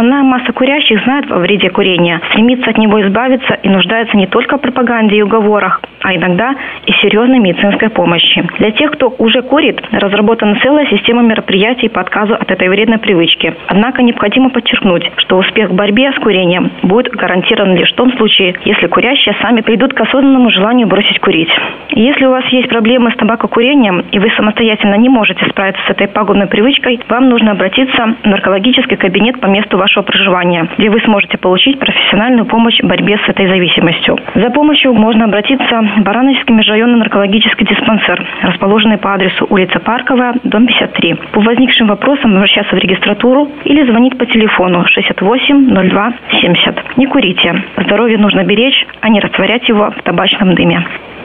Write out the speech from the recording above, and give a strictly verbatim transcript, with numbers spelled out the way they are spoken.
Основная масса курящих знает о вреде курения, стремится от него избавиться и нуждается не только в пропаганде и уговорах, а иногда и серьезной медицинской помощи. Для тех, кто уже курит, разработана целая система мероприятий по отказу от этой вредной привычки. Однако необходимо подчеркнуть, что успех в борьбе с курением будет гарантирован лишь в том случае, если курящие сами придут к осознанному желанию бросить курить. Если у вас есть проблемы с табакокурением и вы самостоятельно не можете справиться с этой пагубной привычкой, вам нужно обратиться в наркологический кабинет по месту вашего проживания, где вы сможете получить профессиональную помощь в борьбе с этой зависимостью. За помощью можно обратиться в Барановский межрайонный наркологический диспансер, расположенный по адресу улица Парковая, дом пятьдесят три. По возникшим вопросам обращаться в регистратуру или звонить по телефону шестьдесят восемь ноль два семьдесят. Не курите. Здоровье нужно беречь, а не растворять его в табачном дыме.